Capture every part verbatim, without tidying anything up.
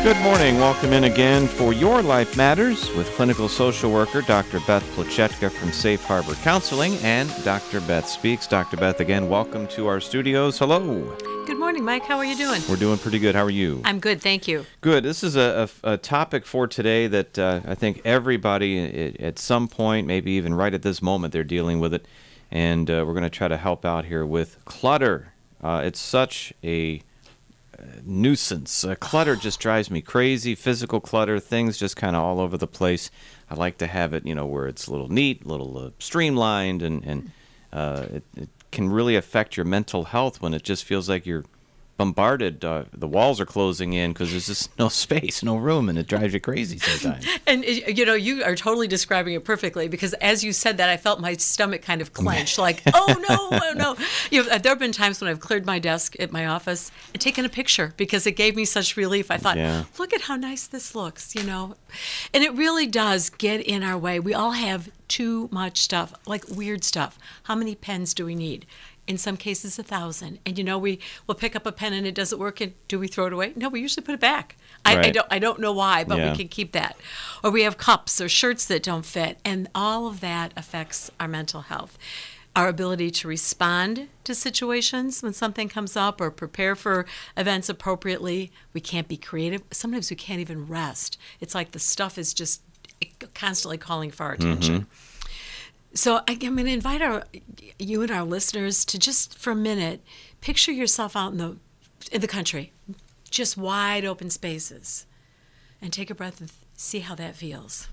Good morning. Welcome in again for Your Life Matters with clinical social worker Doctor Beth Plachetka from Safe Harbor Counseling and Doctor Beth Speaks. Doctor Beth, again, welcome to our studios. Hello. Good morning, Mike. How are you doing? We're doing pretty good. How are you? I'm good, thank you. Good. This is a, a, a topic for today that uh, I think everybody at some point, maybe even right at this moment, they're dealing with it. And uh, we're going to try to help out here with clutter. Uh, it's such a nuisance. Uh, clutter just drives me crazy. Physical clutter, things just kind of all over the place. I like to have it, you know, where it's a little neat, a little uh, streamlined, and, and uh, it, it can really affect your mental health when it just feels like you're bombarded. Uh, the walls are closing in because there's just no space, no room, and it drives you crazy sometimes. And, you know, you are totally describing it perfectly, because as you said that, I felt my stomach kind of clench, like, oh, no, oh, no. You know, there have been times when I've cleared my desk at my office and taken a picture because it gave me such relief. I thought, yeah. Look at how nice this looks, you know. And it really does get in our way. We all have too much stuff, like weird stuff. How many pens do we need? In some cases, a thousand. And, you know, we will pick up a pen and it doesn't work. And do we throw it away? No, we usually put it back. I, right. I don't I don't know why, but yeah. we can keep that. Or we have cups or shirts that don't fit. And all of that affects our mental health. Our ability to respond to situations when something comes up or prepare for events appropriately. We can't be creative. Sometimes we can't even rest. It's like the stuff is just constantly calling for our attention. Mm-hmm. So I'm going to invite our, you and our listeners to just for a minute, picture yourself out in the in the country, just wide open spaces, and take a breath and see how that feels.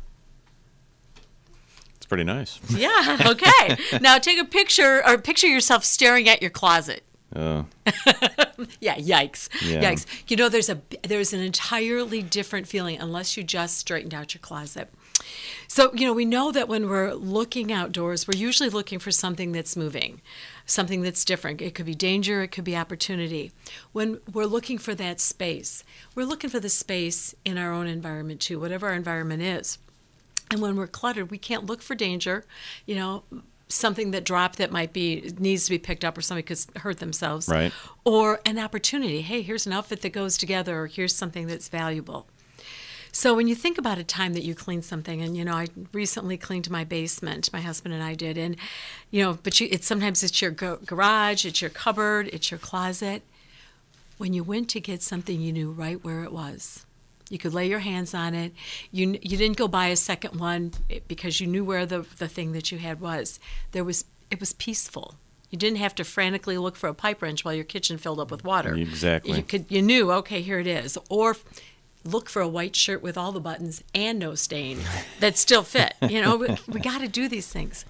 It's pretty nice. Yeah, okay. Now take a picture, or picture yourself staring at your closet. Oh. Yeah, yikes. Yeah. Yikes. You know, there's a there's an entirely different feeling unless you just straightened out your closet. So, you know, we know that when we're looking outdoors, we're usually looking for something that's moving, something that's different. It could be danger, it could be opportunity. When we're looking for that space, we're looking for the space in our own environment too, whatever our environment is. And when we're cluttered, we can't look for danger, you know, something that dropped that might be, needs to be picked up, or somebody could hurt themselves. Right. Or an opportunity. Hey, here's an outfit that goes together, or here's something that's valuable. So when you think about a time that you cleaned something, and, you know, I recently cleaned my basement, my husband and I did, and, you know, but you, it's sometimes it's your go- garage, it's your cupboard, it's your closet. When you went to get something, you knew right where it was. You could lay your hands on it. You you didn't go buy a second one because you knew where the, the thing that you had was. There was it was peaceful. You didn't have to frantically look for a pipe wrench while your kitchen filled up with water. Exactly. You could you knew, okay, here it is. Or look for a white shirt with all the buttons and no stain that still fit. You know, we, we got to do these things.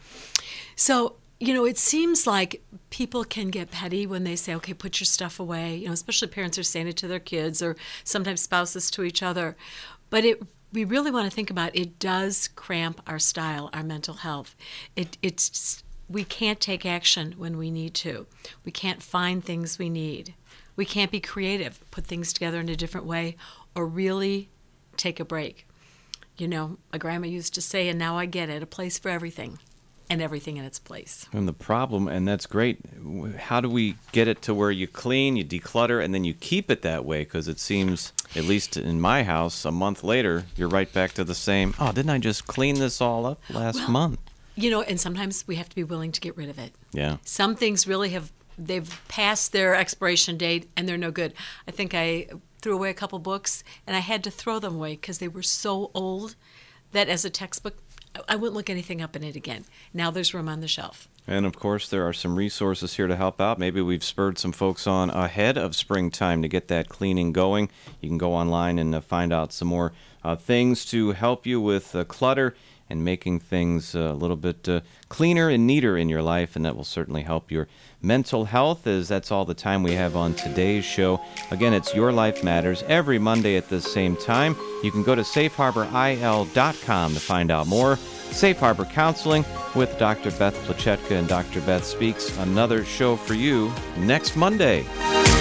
So, you know, it seems like people can get petty when they say, okay, put your stuff away. You know, especially parents are saying it to their kids, or sometimes spouses to each other. But it we really want to think about, it does cramp our style, our mental health. It it's we can't take action when we need to. We can't find things we need. We can't be creative, put things together in a different way, or really take a break. You know, my grandma used to say, and now I get it, a place for everything, and everything in its place. And the problem, and that's great, how do we get it to where you clean, you declutter, and then you keep it that way? Because it seems, at least in my house, a month later, you're right back to the same, oh, didn't I just clean this all up last well, month? You know, and sometimes we have to be willing to get rid of it. Yeah. Some things really have, they've passed their expiration date, and they're no good. I think I threw away a couple books, and I had to throw them away because they were so old that as a textbook, I wouldn't look anything up in it again. Now there's room on the shelf. And, of course, there are some resources here to help out. Maybe we've spurred some folks on ahead of springtime to get that cleaning going. You can go online and uh, find out some more uh, things to help you with uh, clutter and making things uh, a little bit uh, cleaner and neater in your life, and that will certainly help your mental health, as that's all the time we have on today's show. Again, it's Your Life Matters every Monday at the same time. You can go to safe harbor I L dot com to find out more. Safe Harbor Counseling with Doctor Beth Plachetka and Doctor Beth Speaks. Another show for you next Monday.